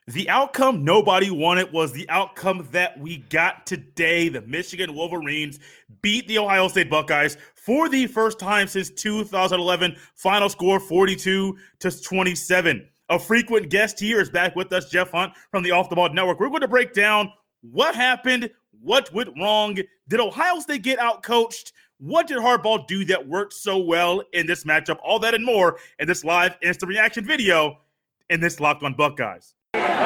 The outcome nobody wanted was the outcome that we got today. The Michigan Wolverines beat the Ohio State Buckeyes for the first time since 2011. Final score 42-27. A frequent guest here is back with us, Jeff Hunt from the Off the Ball Network. We're going to break down what happened, what went wrong. Did Ohio State get outcoached? What did Harbaugh do that worked so well in this matchup? All that and more in this live instant reaction video in this Locked on Buckeyes.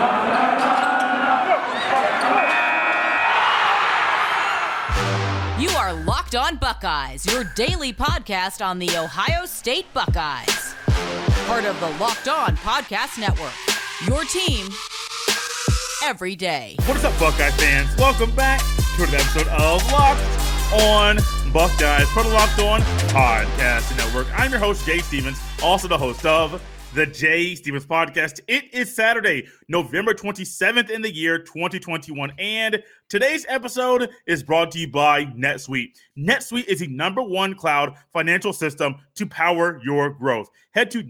You are Locked on Buckeyes, your daily podcast on the Ohio State Buckeyes. Part of the Locked on Podcast Network, your team every day. What is up, Buckeye fans? Welcome back to another episode of Locked on Buckeyes, part of the Locked on Podcast Network. I'm your host, Jay Stevens, also the host of the Jay Stevens Podcast. It is Saturday, November 27th in the year 2021, and today's episode is brought to you by NetSuite. NetSuite is the #1 cloud financial system to power your growth. Head to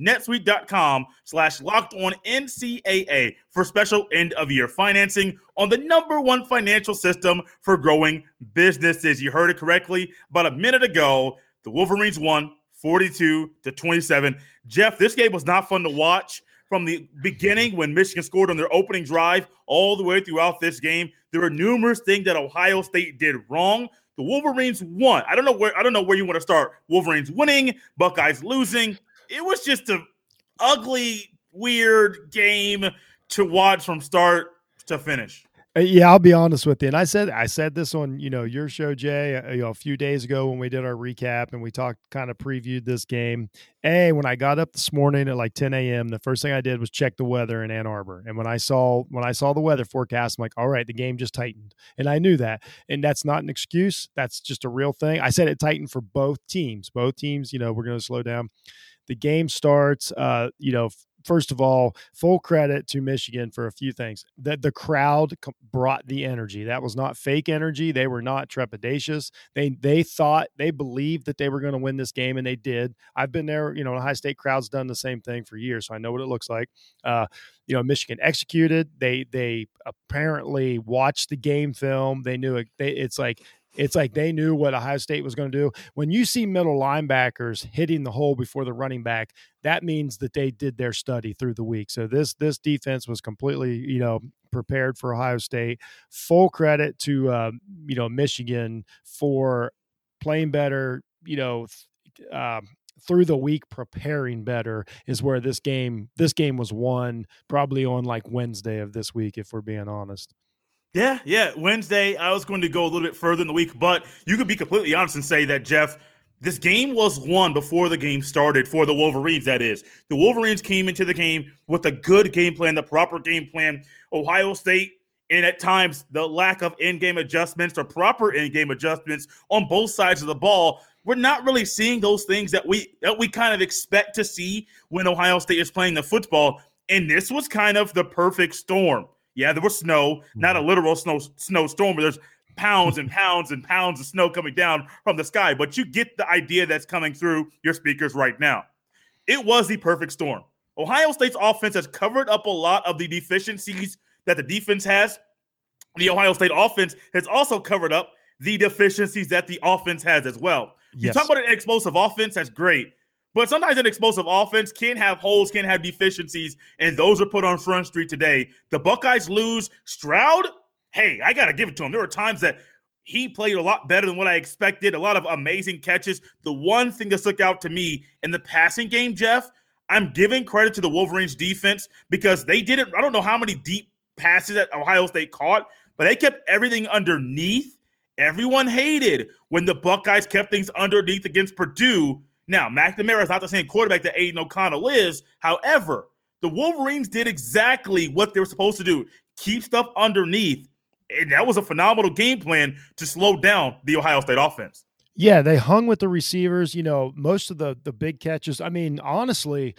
netsuite.com/LockedOnNCAA for special end-of-year financing on the #1 financial system for growing businesses. You heard it correctly. About a minute ago, the Wolverines won 42-27. Jeff, this game was not fun to watch from the beginning when Michigan scored on their opening drive all the way throughout this game. There were numerous things that Ohio State did wrong. The Wolverines won. I don't know where you want to start. Wolverines winning, Buckeyes losing. It was just an ugly, weird game to watch from start to finish. Yeah, I'll be honest with you. And I said this on, your show, Jay, a few days ago when we did our recap and we kind of previewed this game. When I got up this morning at like 10 a.m., the first thing I did was check the weather in Ann Arbor. And when I saw the weather forecast, I'm like, all right, the game just tightened. And I knew that. And that's not an excuse. That's just a real thing. I said it tightened for both teams. Both teams, we're going to slow down. The game starts, first of all, full credit to Michigan for a few things. The crowd brought the energy. That was not fake energy. They were not trepidatious. They believed that they were going to win this game, and they did. I've been there. Ohio State crowd's done the same thing for years, so I know what it looks like. Michigan executed. They apparently watched the game film. They knew it. It's like they knew what Ohio State was going to do. When you see middle linebackers hitting the hole before the running back, that means that they did their study through the week. So this defense was completely, prepared for Ohio State. Full credit to, Michigan for playing better, through the week, preparing better is where this game was won probably on like Wednesday of this week, if we're being honest. Yeah. Wednesday, I was going to go a little bit further in the week, but you could be completely honest and say that, Jeff, this game was won before the game started for the Wolverines, that is. The Wolverines came into the game with a good game plan, the proper game plan. Ohio State, and at times the lack of in-game adjustments or proper in-game adjustments on both sides of the ball, we're not really seeing those things that we kind of expect to see when Ohio State is playing the football. And this was kind of the perfect storm. Yeah, there was snow, not a literal snowstorm, but there's pounds and pounds and pounds of snow coming down from the sky. But you get the idea that's coming through your speakers right now. It was the perfect storm. Ohio State's offense has covered up a lot of the deficiencies that the defense has. The Ohio State offense has also covered up the deficiencies that the offense has as well. Yes. You talk about an explosive offense, that's great. But sometimes an explosive offense can have holes, can have deficiencies, and those are put on Front Street today. The Buckeyes lose. Stroud, hey, I got to give it to him. There were times that he played a lot better than what I expected, a lot of amazing catches. The one thing that stuck out to me in the passing game, Jeff, I'm giving credit to the Wolverines defense because they didn't – I don't know how many deep passes that Ohio State caught, but they kept everything underneath. Everyone hated when the Buckeyes kept things underneath against Purdue. Now, McNamara is not the same quarterback that Aiden O'Connell is. However, the Wolverines did exactly what they were supposed to do, keep stuff underneath. And that was a phenomenal game plan to slow down the Ohio State offense. Yeah, they hung with the receivers, most of the big catches. I mean, honestly,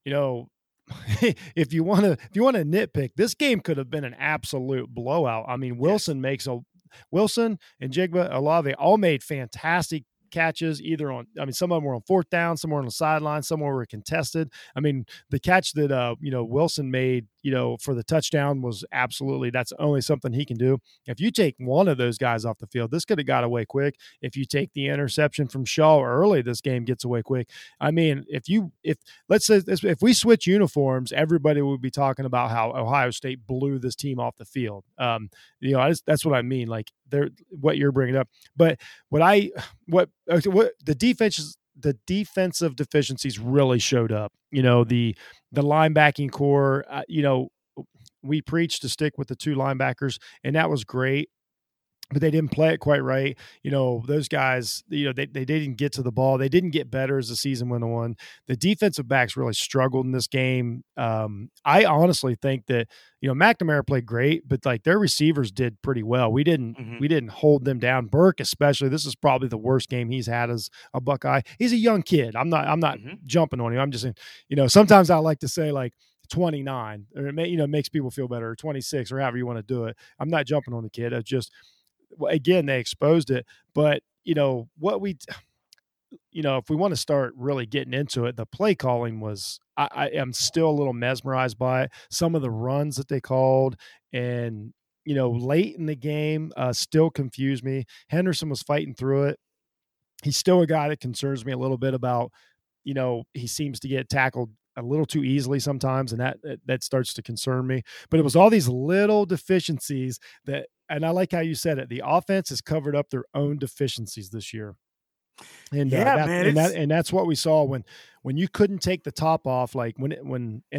if you want to nitpick, this game could have been an absolute blowout. I mean, Wilson and Jigba Olave all made fantastic catches some of them were on fourth down, some were on the sideline, some were contested. I mean, the catch that, Wilson made, for the touchdown was that's only something he can do. If you take one of those guys off the field, this could have got away quick. If you take the interception from Shaw early, this game gets away quick. I mean, if we switch uniforms, everybody would be talking about how Ohio State blew this team off the field. That's what I mean. Like what you're bringing up, but what the defensive deficiencies really showed up. The linebacking core, we preached to stick with the two linebackers, and that was great, but they didn't play it quite right. Those guys, they didn't get to the ball. They didn't get better as the season went on. The defensive backs really struggled in this game. I honestly think that, McNamara played great, but like their receivers did pretty well. We didn't hold them down. Burke, especially, this is probably the worst game he's had as a Buckeye. He's a young kid. I'm not jumping on him. I'm just saying, sometimes I like to say like 29, or it makes people feel better, or 26, or however you want to do it. I'm not jumping on the kid. It's just, again, they exposed it, but if we want to start really getting into it, the play calling was, I am still a little mesmerized by it. Some of the runs that they called, and, late in the game, still confused me. Henderson was fighting through it. He's still a guy that concerns me a little bit about, he seems to get tackled a little too easily sometimes, and that starts to concern me. But it was all these little deficiencies and I like how you said it. The offense has covered up their own deficiencies this year. And that's what we saw when you couldn't take the top off, like when it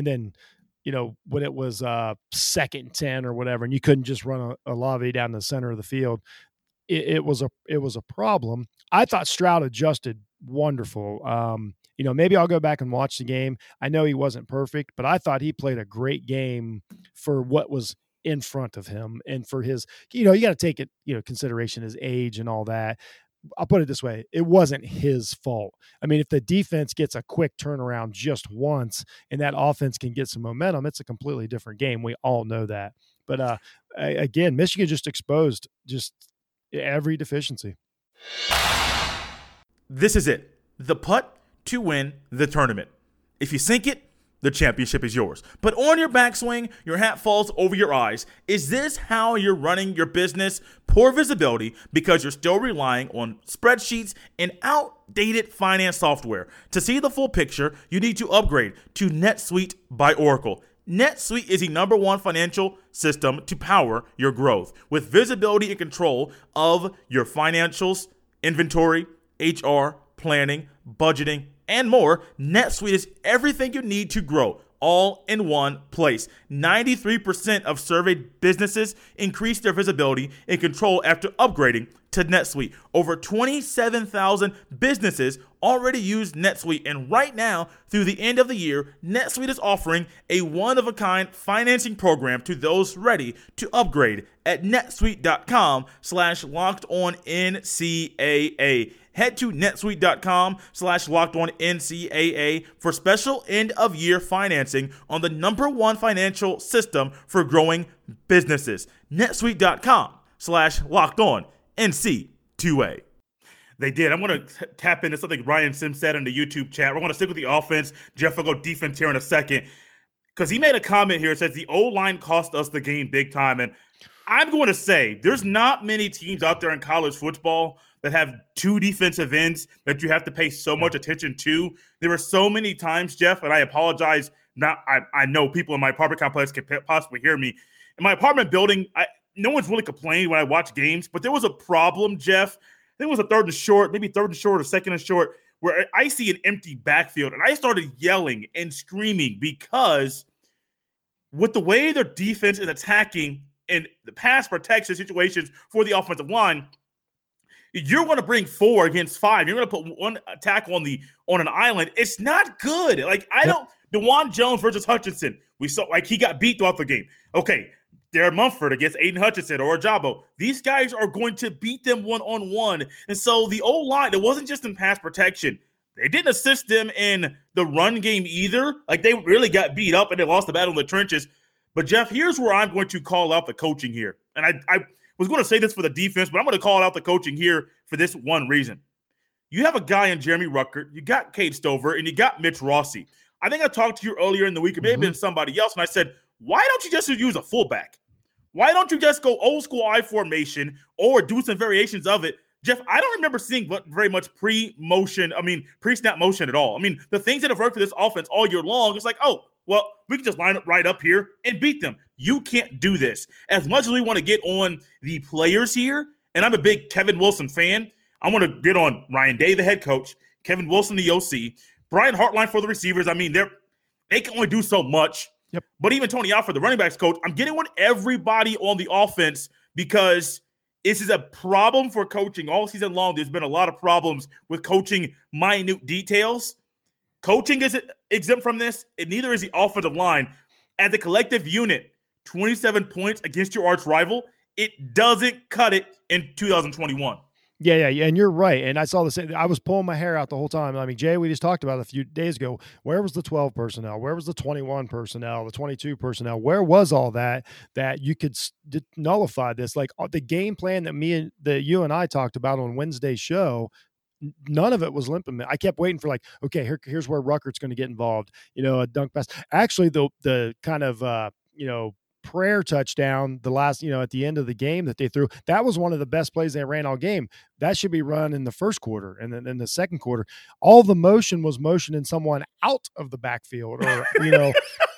was 2nd and 10 or whatever, and you couldn't just run a Olave down the center of the field. It was a problem. I thought Stroud adjusted wonderful. Maybe I'll go back and watch the game. I know he wasn't perfect, but I thought he played a great game for what was in front of him, and for his, you got to take it, consideration, his age and all that. I'll put it this way. It wasn't his fault. I mean, if the defense gets a quick turnaround just once and that offense can get some momentum, it's a completely different game. We all know that. But again, Michigan just exposed just every deficiency. This is it. The putt to win the tournament. If you sink it, the championship is yours. But on your backswing, your hat falls over your eyes. Is this how you're running your business? Poor visibility because you're still relying on spreadsheets and outdated finance software. To see the full picture, you need to upgrade to NetSuite by Oracle. NetSuite is the #1 financial system to power your growth. With visibility and control of your financials, inventory, HR, planning, budgeting, and more, NetSuite is everything you need to grow, all in one place. 93% of surveyed businesses increase their visibility and control after upgrading to NetSuite. Over 27,000 businesses already use NetSuite, and right now, through the end of the year, NetSuite is offering a one-of-a-kind financing program to those ready to upgrade at netsuite.com/lockedonNCAA. Head to netsuite.com/lockedonNCAA for special end-of-year financing on the #1 financial system for growing businesses. netsuite.com/lockedonNC2A. They did. I'm going to tap into something Ryan Sims said in the YouTube chat. We're going to stick with the offense. Jeff will go defense here in a second, because he made a comment here that says the O-line cost us the game big time. And I'm going to say there's not many teams out there in college football that have two defensive ends that you have to pay so much attention to. There were so many times, Jeff, and I apologize. I know people in my apartment complex can possibly hear me. In my apartment building, no one's really complaining when I watch games, but there was a problem, Jeff. I think it was a 3rd and short, maybe 3rd and short or 2nd and short, where I see an empty backfield, and I started yelling and screaming because with the way their defense is attacking in the pass protection situations for the offensive line, you're going to bring 4 against 5. You're going to put one tackle on an island. It's not good. Like, DeJuan Jones versus Hutchinson. We saw, like, he got beat throughout the game. Okay, Darren Mumford against Aiden Hutchinson or Ajabo. These guys are going to beat them one-on-one. And so the O-line, it wasn't just in pass protection. They didn't assist them in the run game either. Like, they really got beat up and they lost the battle in the trenches. But, Jeff, here's where I'm going to call out the coaching here. And I was going to say this for the defense, but I'm going to call out the coaching here for this one reason. you have a guy in Jeremy Ruckert, you got Cade Stover, and you got Mitch Rossi. I think I talked to you earlier in the week, it may have been somebody else, and I said, why don't you just use a fullback? Why don't you just go old school I formation or do some variations of it? Jeff, I don't remember seeing very much pre-snap motion at all. I mean, the things that have worked for this offense all year long, it's like, oh, well, we can just line up right up here and beat them. You can't do this. As much as we want to get on the players here, and I'm a big Kevin Wilson fan, I want to get on Ryan Day, the head coach, Kevin Wilson, the OC, Brian Hartline for the receivers. I mean, they can only do so much. Yep. But even Tony Alford, the running backs coach, I'm getting on everybody on the offense because this is a problem for coaching. All season long, there's been a lot of problems with coaching minute details. Coaching isn't exempt from this, and neither is the offensive line. As a collective unit, 27 points against your arch rival, it doesn't cut it in 2021. Yeah, and you're right. And I saw this. I was pulling my hair out the whole time. I mean, Jay, we just talked about it a few days ago. Where was the 12 personnel? Where was the 21 personnel, the 22 personnel? Where was all that you could nullify this? Like the game plan that you and I talked about on Wednesday's show, none of it was implemented. I kept waiting for like, okay, here's where Ruckert's going to get involved. A dunk pass. Actually, the kind of prayer touchdown, the last, at the end of the game that they threw, that was one of the best plays they ran all game. That should be run in the first quarter. And then in the second quarter, all the motion was motioning someone out of the backfield or, away.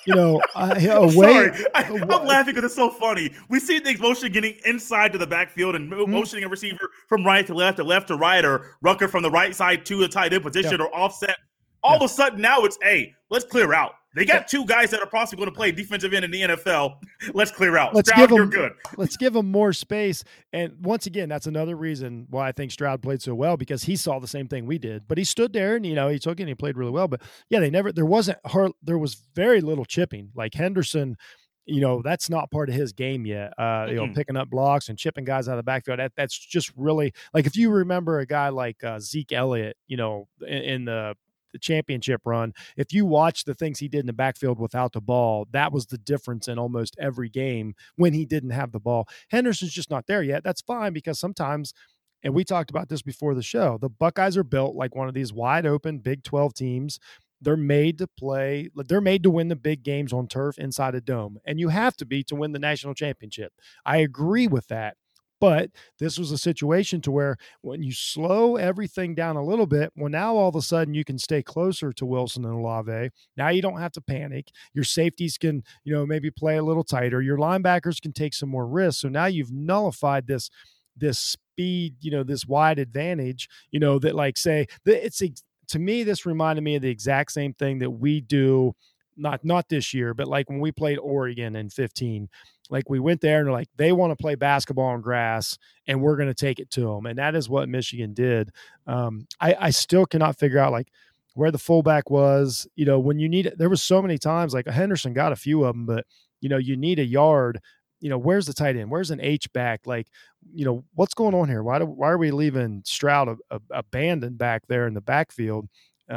Sorry, I'm laughing because it's so funny. We see things motion getting inside to the backfield and motioning a receiver from right to left to right, or Rucker from the right side to the tight end position or offset. All of a sudden now it's, hey, let's clear out. They got two guys that are possibly going to play defensive end in the NFL. Let's clear out. Stroud, you're good. Let's give them more space. And once again, that's another reason why I think Stroud played so well, because he saw the same thing we did. But he stood there and, he took it and he played really well. But yeah, there was very little chipping. Like Henderson, that's not part of his game yet. Picking up blocks and chipping guys out of the backfield. That's just really, like, if you remember a guy like Zeke Elliott, in the championship run, if you watch the things he did in the backfield without the ball, that was the difference in almost every game when he didn't have the ball. Henderson's just not there yet. That's fine, because sometimes, and we talked about this before the show, the Buckeyes are built like one of these wide open Big 12 teams. They're made to play. They're made to win the big games on turf inside a dome, and you have to be to win the national championship. I agree with that. But this was a situation to where when you slow everything down a little bit, well, now all of a sudden you can stay closer to Wilson and Olave. Now you don't have to panic. Your safeties can, maybe play a little tighter. Your linebackers can take some more risks. So now you've nullified this speed, this wide advantage, that, like, say, to me, this reminded me of the exact same thing that we do, not this year, but like when we played Oregon in 2015. Like, we went there and like, they want to play basketball on grass and we're going to take it to them. And that is what Michigan did. I still cannot figure out like where the fullback was, when you need it. There was so many times like Henderson got a few of them, but you need a yard, where's the tight end? Where's an H back? Like, what's going on here? Why are we leaving Stroud abandoned back there in the backfield?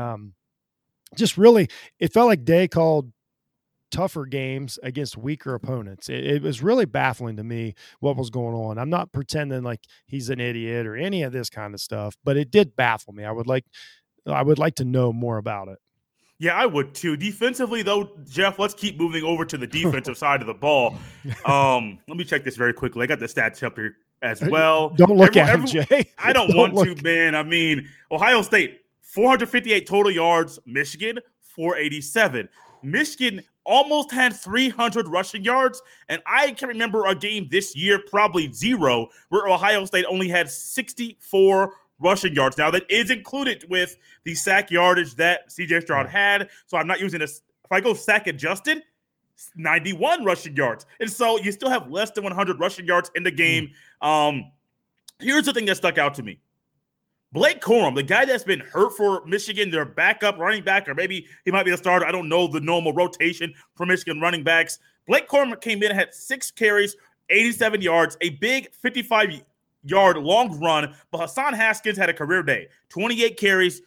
Just really, it felt like Day called tougher games against weaker opponents. It was really baffling to me what was going on. I'm not pretending like he's an idiot or any of this kind of stuff, but it did baffle me. I would like to know more about it. Yeah, I would too. Defensively, though, Jeff, let's keep moving over to the defensive side of the ball. Let me check this very quickly. I got the stats up here as well. Don't look at him, Jay. I don't want to, man. I mean, Ohio State, 458 total yards. Michigan, 487. Michigan almost had 300 rushing yards, and I can remember a game this year, probably zero, where Ohio State only had 64 rushing yards. Now, that is included with the sack yardage that C.J. Stroud had, so I'm not using this. If I go sack adjusted, 91 rushing yards. And so you still have less than 100 rushing yards in the game. Here's the thing that stuck out to me. Blake Corum, the guy that's been hurt for Michigan, their backup running back, or maybe he might be the starter. I don't know the normal rotation for Michigan running backs. Blake Corum came in and had 6 carries, 87 yards, a big 55-yard long run. But Hassan Haskins had a career day, 28 carries,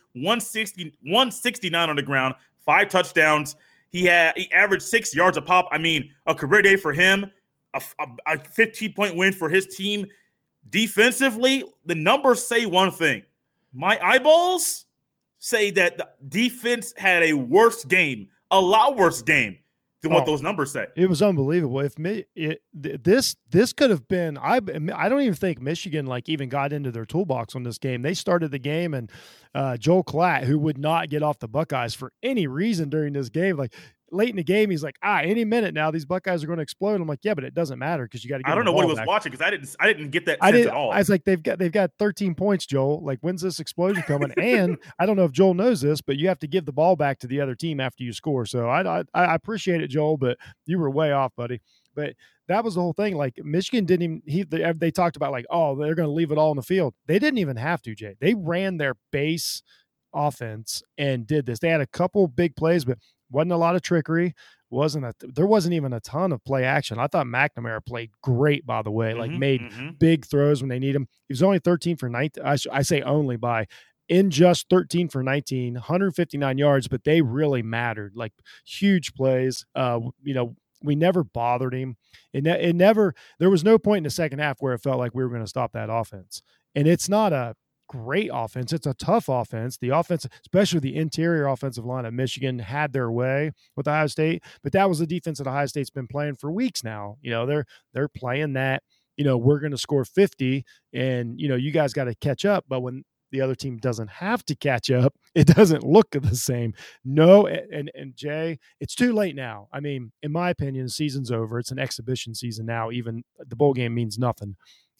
169 on the ground, 5 touchdowns. He averaged 6 yards a pop. I mean, a career day for him, a 15-point win for his team. Defensively, the numbers say one thing. My eyeballs say that the defense had a worse game, a lot worse game than what those numbers say. It was unbelievable. This could have been, I don't even think Michigan even got into their toolbox on this game. They started the game, and Joel Klatt, who would not get off the Buckeyes for any reason during this game, late in the game, he's like, any minute now, these Buckeyes are going to explode. I'm like, yeah, but it doesn't matter because you got to get. I don't know what he was watching because I didn't get that sense at all. I was like, they've got 13 points, Joel. When's this explosion coming? And I don't know if Joel knows this, but you have to give the ball back to the other team after you score. So I appreciate it, Joel, but you were way off, buddy. But that was the whole thing. Michigan didn't even. They talked about they're going to leave it all on the field. They didn't even have to, Jay. They ran their base offense and did this. They had a couple big plays, but wasn't a lot of trickery. There wasn't even a ton of play action. I thought McNamara played great, by the way, made big throws when they need him. He was only 13 for 19. I say only in just 13 for 19, 159 yards, but they really mattered, huge plays. We never bothered him. There was no point in the second half where it felt like we were going to stop that offense. And it's not a great offense. It's a tough offense. The offense, especially the interior offensive line of Michigan, had their way with Ohio State, but that was the defense that Ohio State's been playing for weeks now. They're playing that, we're going to score 50 and, you guys got to catch up. But when the other team doesn't have to catch up, it doesn't look the same. No. And Jay, it's too late now. I mean, in my opinion, the season's over. It's an exhibition season now. Even the bowl game means nothing.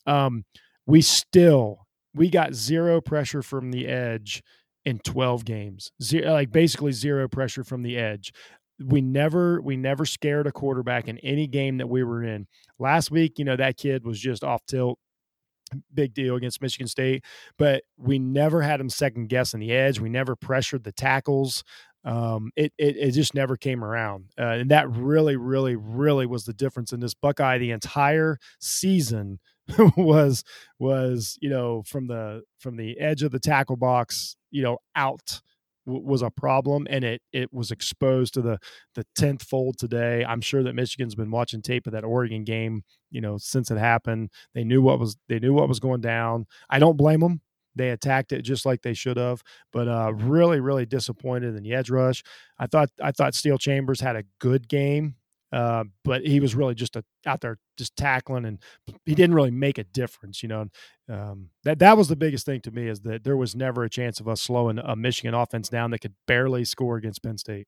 We got zero pressure from the edge in 12 games. Basically zero pressure from the edge. We never scared a quarterback in any game that we were in. Last week, that kid was just off tilt. Big deal against Michigan State, but we never had him second guessing the edge. We never pressured the tackles. It just never came around. And that really, really, really was the difference in this Buckeye. The entire season was from the edge of the tackle box, out was a problem, and it was exposed to the 10th fold today. I'm sure that Michigan's been watching tape of that Oregon game, since it happened. They knew what was going down. I don't blame them. They attacked it just like they should have, but really, really disappointed in the edge rush. I thought Steele Chambers had a good game. But he was really just out there just tackling, and he didn't really make a difference. That was the biggest thing to me, is that there was never a chance of us slowing a Michigan offense down that could barely score against Penn State.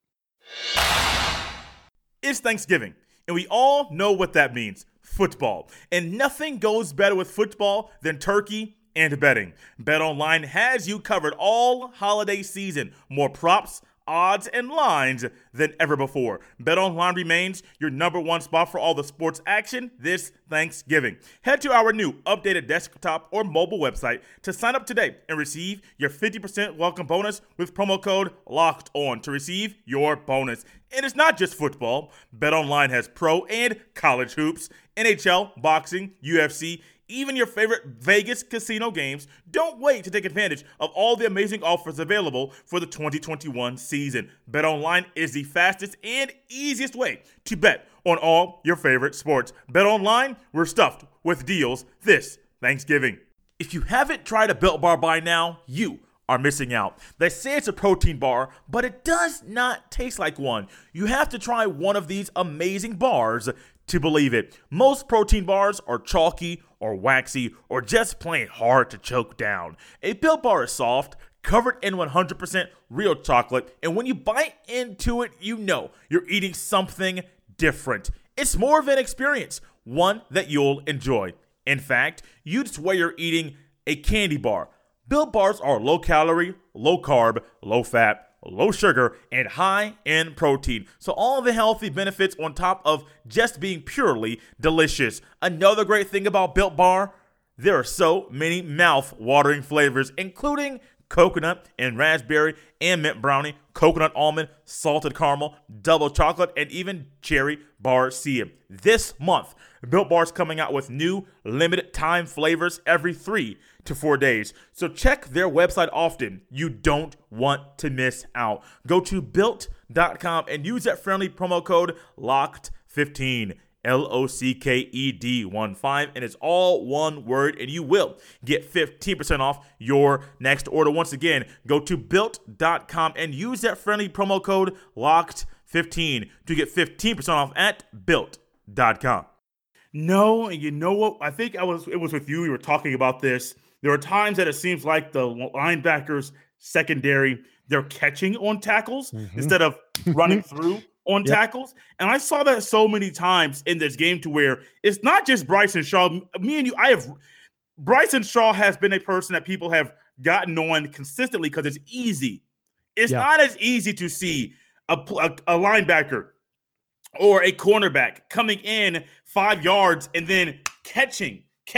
It's Thanksgiving, and we all know what that means: football. And nothing goes better with football than turkey and betting. BetOnline has you covered all holiday season. More props, odds, and lines than ever before. BetOnline remains your number one spot for all the sports action this Thanksgiving. Head to our new updated desktop or mobile website to sign up today and receive your 50% welcome bonus with promo code LOCKEDON to receive your bonus. And it's not just football. BetOnline has pro and college hoops, NHL, boxing, UFC, even your favorite Vegas casino games. Don't wait to take advantage of all the amazing offers available for the 2021 season. BetOnline is the fastest and easiest way to bet on all your favorite sports. BetOnline, we're stuffed with deals this Thanksgiving. If you haven't tried a Built Bar by now, you are missing out. They say it's a protein bar, but it does not taste like one. You have to try one of these amazing bars to believe it. Most protein bars are chalky or waxy or just plain hard to choke down. A Built Bar is soft, covered in 100% real chocolate, and when you bite into it, you know you're eating something different. It's more of an experience, one that you'll enjoy. In fact, you'd swear you're eating a candy bar. Built Bars are low calorie, low carb, low fat, low sugar, and high in protein. So all the healthy benefits on top of just being purely delicious. Another great thing about Built Bar, there are so many mouth-watering flavors, including coconut and raspberry and mint brownie, coconut almond, salted caramel, double chocolate, and even cherry barcia. This month, Built Bar's coming out with new limited time flavors every 3 to 4 days. So check their website often. You don't want to miss out. Go to Built.com and use that friendly promo code LOCKED15. LOCKED15, and it's all one word, and you will get 15% off your next order. Once again, go to built.com and use that friendly promo code LOCKED15 to get 15% off at built.com. No, and you know what? I think it was with you. We were talking about this. There are times that it seems like the linebackers secondary, they're catching on tackles instead of running through on tackles. And I saw that so many times in this game to where it's not just Bryson Shaw. Me and you, Bryson Shaw has been a person that people have gotten on consistently because it's easy. It's not as easy to see a linebacker or a cornerback coming in 5 yards and then catching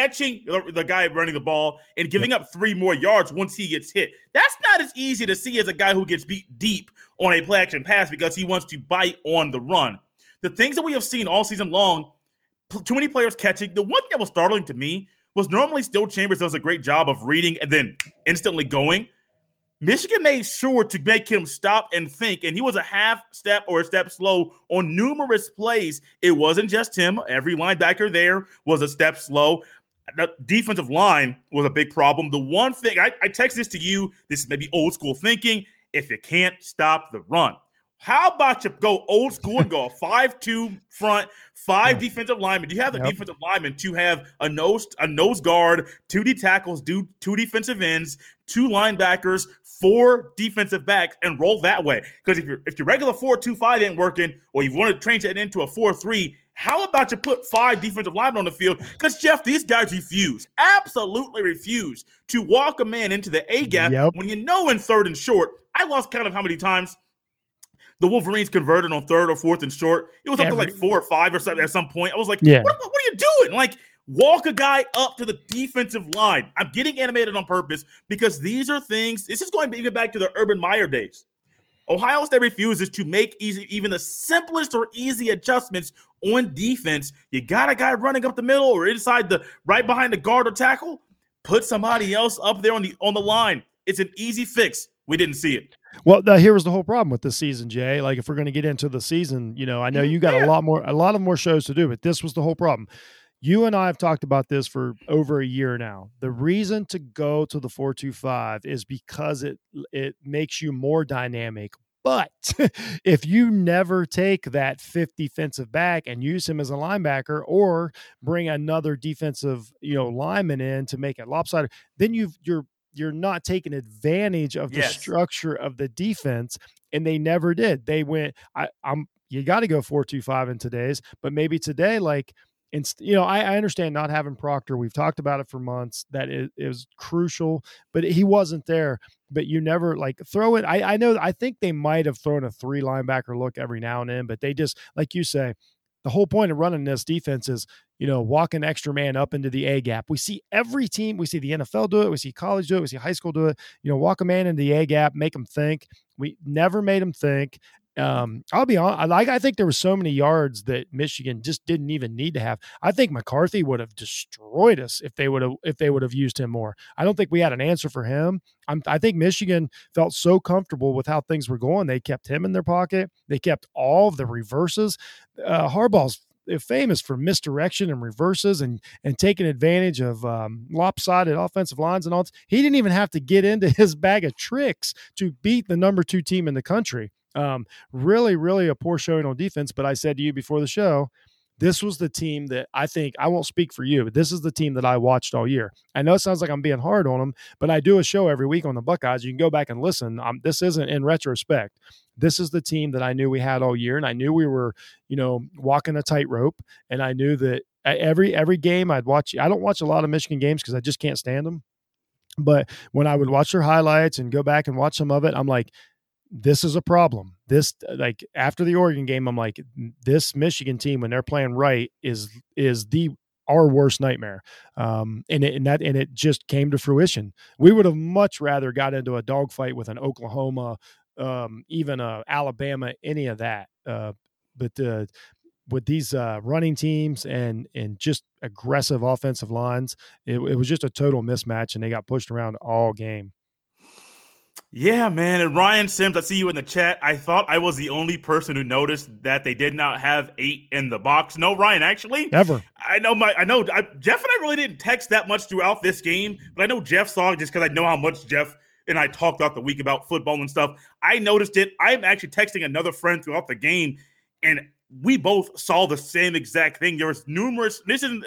the guy running the ball and giving up 3 more yards once he gets hit. That's not as easy to see as a guy who gets beat deep on a play action pass because he wants to bite on the run. The things that we have seen all season long, too many players catching. The one thing that was startling to me was normally Still Chambers does a great job of reading and then instantly going. Michigan made sure to make him stop and think, and he was a half step or a step slow on numerous plays. It wasn't just him. Every linebacker there was a step slow. The defensive line was a big problem. The one thing, I text this to you, this is maybe old school thinking, if you can't stop the run. How about you go old school and go a 5-2 front, 5 defensive linemen? Do you have the defensive linemen to have a nose guard, 2 D tackles, 2 defensive ends, 2 linebackers, 4 defensive backs, and roll that way? Because if your regular 4-2-5 ain't working, or you want to change that into a 4-3, how about you put 5 defensive linemen on the field? Because, Jeff, these guys absolutely refuse to walk a man into the A-gap when you know in 3rd and short. I lost count of how many times the Wolverines converted on 3rd or 4th and short. It was up to like 4 or 5 or something at some point. I was like, what are you doing? Like, walk a guy up to the defensive line. I'm getting animated on purpose because these are things. This is going even back to the Urban Meyer days. Ohio State refuses to make even the simplest or easy adjustments on defense. You got a guy running up the middle or inside right behind the guard or tackle. Put somebody else up there on the line. It's an easy fix. We didn't see it. Well, here was the whole problem with this season, Jay. Like, if we're going to get into the season, I know you got a lot of more shows to do, but this was the whole problem. You and I have talked about this for over a year now. The reason to go to the 4-2-5 is because it makes you more dynamic. But if you never take that 5th defensive back and use him as a linebacker or bring another defensive, lineman in to make it lopsided, then you're not taking advantage of the structure of the defense, and they never did. They went, you got to go 4-2-5 in today's, but maybe today, like, I understand not having Proctor. We've talked about it for months that it was crucial, but he wasn't there. But you never throw it. I think they might have thrown a 3 linebacker look every now and then, but they just, like you say, the whole point of running this defense is, walk an extra man up into the A gap. We see every team, we see the NFL do it. We see college do it. We see high school do it, walk a man into the A gap, make them think. We never made them think. I'll be honest. I think there were so many yards that Michigan just didn't even need to have. I think McCarthy would have destroyed us if they would have used him more. I don't think we had an answer for him. I think Michigan felt so comfortable with how things were going. They kept him in their pocket. They kept all of the reverses. Harbaugh's famous for misdirection and reverses and taking advantage of lopsided offensive lines and all. He didn't even have to get into his bag of tricks to beat the number 2 team in the country. Really, really a poor showing on defense. But I said to you before the show, this was the team that I think, I won't speak for you, but this is the team that I watched all year. I know it sounds like I'm being hard on them, but I do a show every week on the Buckeyes. You can go back and listen. This isn't in retrospect. This is the team that I knew we had all year, and I knew we were, walking a tightrope, and I knew that every game I'd watch. I don't watch a lot of Michigan games because I just can't stand them. But when I would watch their highlights and go back and watch some of it, I'm like, this is a problem. This, after the Oregon game, I'm like, this Michigan team, when they're playing right, is our worst nightmare. And it just came to fruition. We would have much rather got into a dogfight with an Oklahoma, even Alabama, any of that. But with these running teams and just aggressive offensive lines, it was just a total mismatch, and they got pushed around all game. Yeah, man. And Ryan Sims, I see you in the chat. I thought I was the only person who noticed that they did not have 8 in the box. No, Ryan, actually, Ever. Jeff and I really didn't text that much throughout this game, but I know Jeff saw it just because I know how much Jeff and I talked throughout the week about football and stuff. I noticed it. I'm actually texting another friend throughout the game, and we both saw the same exact thing. There was numerous. This isn't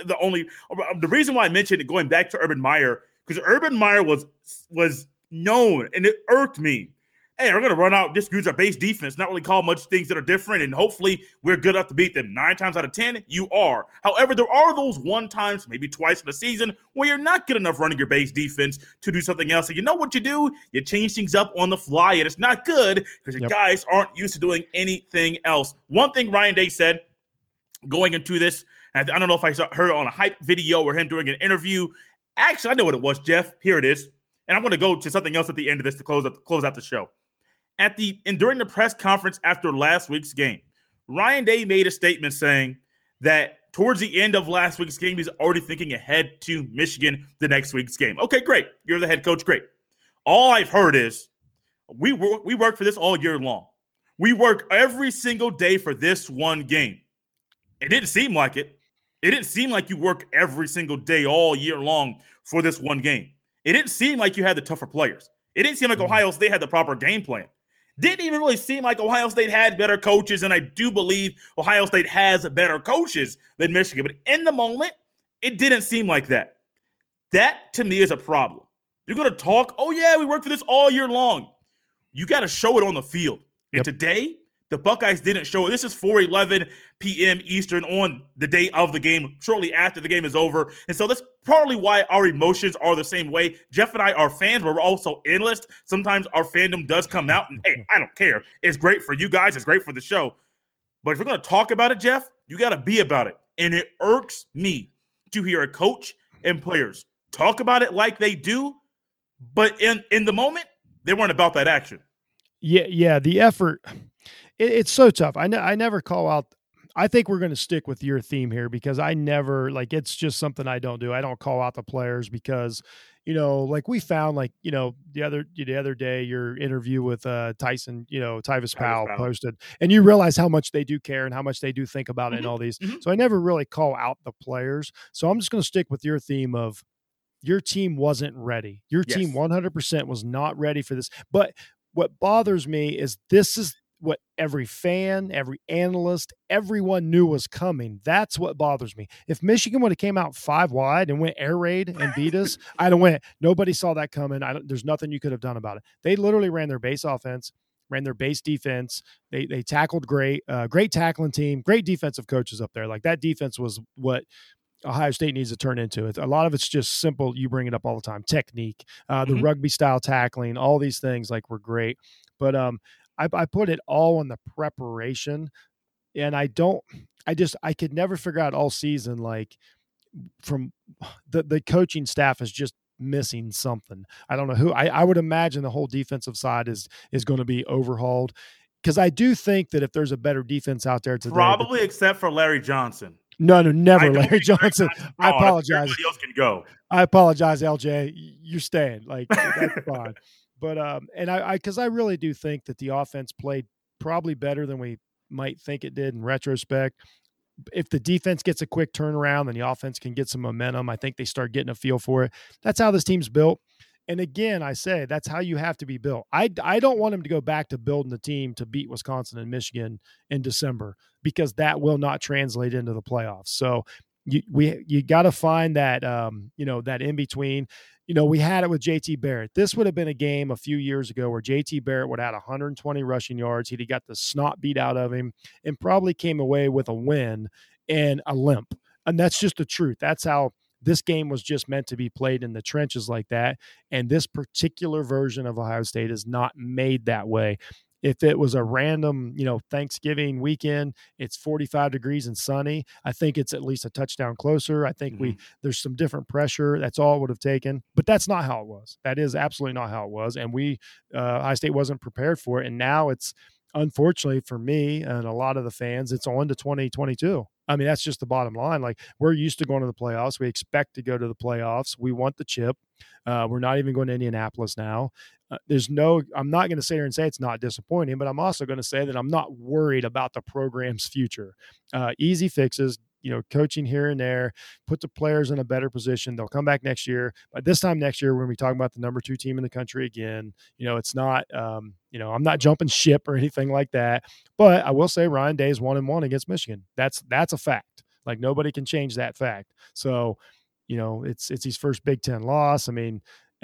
the reason why I mentioned it going back to Urban Meyer, because Urban Meyer was known, and it irked me. Hey, we're going to run out, just use our base defense, not really call much things that are different, and hopefully we're good enough to beat them. 9 times out of 10, you are. However, there are those one times, maybe twice in the season, where you're not good enough running your base defense to do something else. And you know what you do? You change things up on the fly, and it's not good because your guys aren't used to doing anything else. One thing Ryan Day said going into this, and I don't know if I heard it on a hype video or him doing an interview. Actually, I know what it was, Jeff. Here it is. And I'm going to go to something else at the end of this to close out the show. During the press conference after last week's game, Ryan Day made a statement saying that towards the end of last week's game, he's already thinking ahead to Michigan the next week's game. Okay, great. You're the head coach. Great. All I've heard is we work for this all year long. We work every single day for this one game. It didn't seem like it. It didn't seem like you work every single day all year long for this one game. It didn't seem like you had the tougher players. It didn't seem like Ohio State had the proper game plan. Didn't even really seem like Ohio State had better coaches, and I do believe Ohio State has better coaches than Michigan. But in the moment, it didn't seem like that. That, to me, is a problem. You're going to talk, oh, yeah, we worked for this all year long. You got to show it on the field. And today, the Buckeyes didn't show it. This is 4:11 p.m. Eastern on the day of the game, shortly after the game is over. And so that's partly why our emotions are the same way. Jeff and I are fans, but we're also analysts. Sometimes our fandom does come out, and hey, I don't care. It's great for you guys. It's great for the show. But if you're going to talk about it, Jeff, you got to be about it. And it irks me to hear a coach and players talk about it like they do, but in the moment, they weren't about that action. Yeah, the effort – it's so tough. I never call out. I think we're going to stick with your theme here because I never it's just something I don't do. I don't call out the players because, we found the other day, your interview with Tyson, Tyvis Powell posted, and you realize how much they do care and how much they do think about it and all these. So I never really call out the players. So I'm just going to stick with your theme of your team wasn't ready. Your team 100% was not ready for this. But what bothers me is this is what every fan, every analyst, everyone knew was coming. That's what bothers me. If Michigan would have came out 5 wide and went air raid and beat us, I'd have went. Nobody saw that coming. There's nothing you could have done about it. They literally ran their base offense, ran their base defense. They tackled great, great tackling team, great defensive coaches up there. Like that defense was what Ohio State needs to turn into. A lot of it's just simple. You bring it up all the time. Technique, the rugby style tackling, all these things were great. But I put it all on the preparation, and I could never figure out all season, from the coaching staff is just missing something. I don't know who. I would imagine the whole defensive side is going to be overhauled, because I do think that if there's a better defense out there today, probably except for Larry Johnson. No, never Larry Johnson. I apologize. Everybody else can go. I apologize, LJ. You're staying. That's fine. But because I really do think that the offense played probably better than we might think it did in retrospect. If the defense gets a quick turnaround, then the offense can get some momentum. I think they start getting a feel for it. That's how this team's built. And again, I say that's how you have to be built. I don't want him to go back to building the team to beat Wisconsin and Michigan in December, because that will not translate into the playoffs. So you got to find that that in between. We had it with JT Barrett. This would have been a game a few years ago where JT Barrett would have had 120 rushing yards. He'd have got the snot beat out of him and probably came away with a win and a limp. And that's just the truth. That's how this game was just meant to be played in the trenches like that. And this particular version of Ohio State is not made that way. If it was a random, Thanksgiving weekend, it's 45 degrees and sunny, I think it's at least a touchdown closer. I think there's some different pressure. That's all it would have taken. But that's not how it was. That is absolutely not how it was. And Ohio State wasn't prepared for it. And now it's, unfortunately for me and a lot of the fans, it's on to 2022. I mean, that's just the bottom line. Like, we're used to going to the playoffs. We expect to go to the playoffs. We want the chip. We're not even going to Indianapolis now. I'm not going to sit here and say it's not disappointing, but I'm also going to say that I'm not worried about the program's future. Easy fixes, coaching here and there, put the players in a better position. They'll come back next year. But this time next year, when we talk about the number 2 team in the country again, it's not, I'm not jumping ship or anything like that. But I will say Ryan Day is 1-1 against Michigan. That's a fact. Like, nobody can change that fact. So, it's his first Big Ten loss. I mean,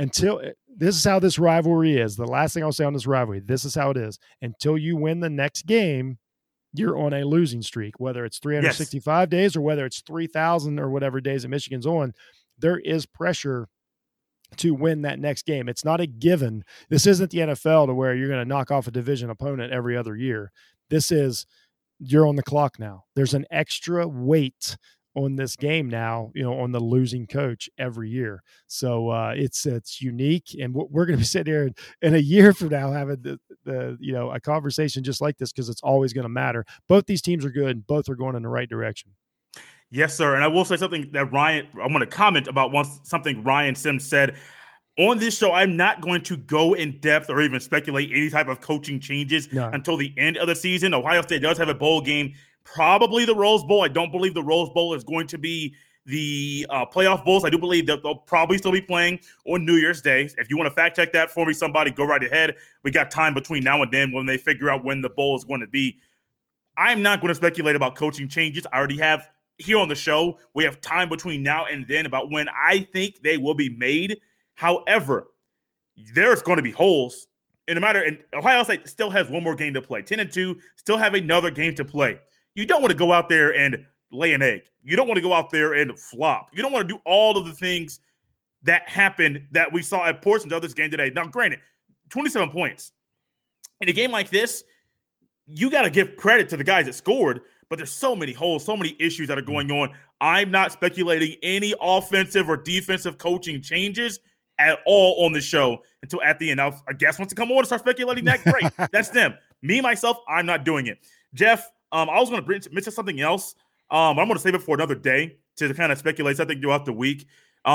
this is how this rivalry is. The last thing I'll say on this rivalry, this is how it is. Until you win the next game, you're on a losing streak, whether it's 365 days or whether it's 3,000 or whatever days that Michigan's on. There is pressure to win that next game. It's not a given. This isn't the NFL to where you're going to knock off a division opponent every other year. This is, you're on the clock now. There's an extra weight on this game now, on the losing coach every year. So it's unique. And we're going to be sitting here in a year from now having a conversation just like this, because it's always going to matter. Both these teams are good and both are going in the right direction. Yes, sir. And I will say something that I'm going to comment about something Ryan Sims said. On this show, I'm not going to go in depth or even speculate any type of coaching changes until the end of the season. Ohio State does have a bowl game, probably the Rose Bowl. I don't believe the Rose Bowl is going to be the playoff bowls. I do believe that they'll probably still be playing on New Year's Day. If you want to fact check that for me, somebody, go right ahead. We got time between now and then when they figure out when the bowl is going to be. I'm not going to speculate about coaching changes. I already have here on the show. We have time between now and then about when I think they will be made. However, there's going to be holes in the matter. And Ohio State still has one more game to play. 10-2, still have another game to play. You don't want to go out there and lay an egg. You don't want to go out there and flop. You don't want to do all of the things that happened that we saw at portions of this game today. Now, granted, 27 points. In a game like this, you got to give credit to the guys that scored, but there's so many holes, so many issues that are going on. I'm not speculating any offensive or defensive coaching changes at all on the show until at the end. Now, a guest wants to come on and start speculating that, great. That's them. Me, myself, I'm not doing it. Jeff, I was going to mention something else. I'm going to save it for another day to kind of speculate something throughout the week.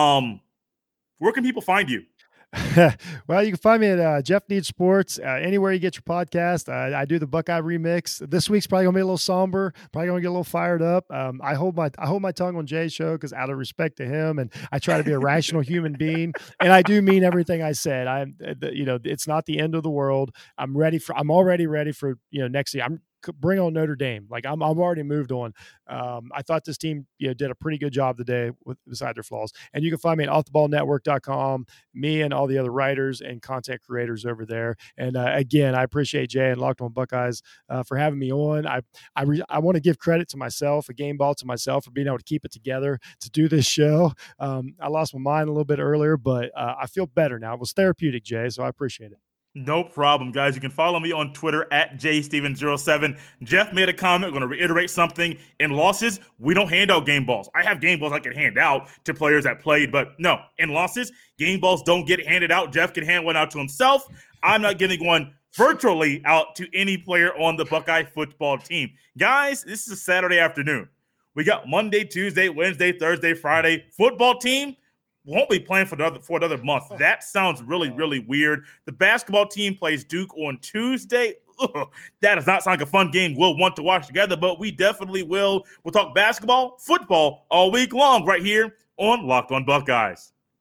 Where can people find you? Well, you can find me at Jeff Needs Sports, anywhere you get your podcast. I do the Buckeye remix. This week's probably gonna be a little somber, probably gonna get a little fired up. I hold my tongue on Jay's show because out of respect to him, and I try to be a rational human being, and I do mean everything I said. It's not the end of the world. I'm already ready for next year. Bring on Notre Dame. Like I'm already moved on. I thought this team did a pretty good job today beside their flaws. And you can find me at offtheballnetwork.com, me and all the other writers and content creators over there. And again, I appreciate Jay and Locked On Buckeyes for having me on. I want to give credit to myself, a game ball to myself, for being able to keep it together to do this show. I lost my mind a little bit earlier, but I feel better now. It was therapeutic, Jay, so I appreciate it. No problem, guys. You can follow me on Twitter at jsteven07. Jeff made a comment. I'm going to reiterate something. In losses, we don't hand out game balls. I have game balls I can hand out to players that played, but no, in losses, game balls don't get handed out. Jeff can hand one out to himself. I'm not giving one virtually out to any player on the Buckeye football team. Guys, this is a Saturday afternoon. We got Monday, Tuesday, Wednesday, Thursday, Friday. Football team won't be playing for another month. That sounds really, really weird. The basketball team plays Duke on Tuesday. Ugh, that does not sound like a fun game we'll want to watch together, but we definitely will. We'll talk basketball, football all week long right here on Locked On Buckeyes.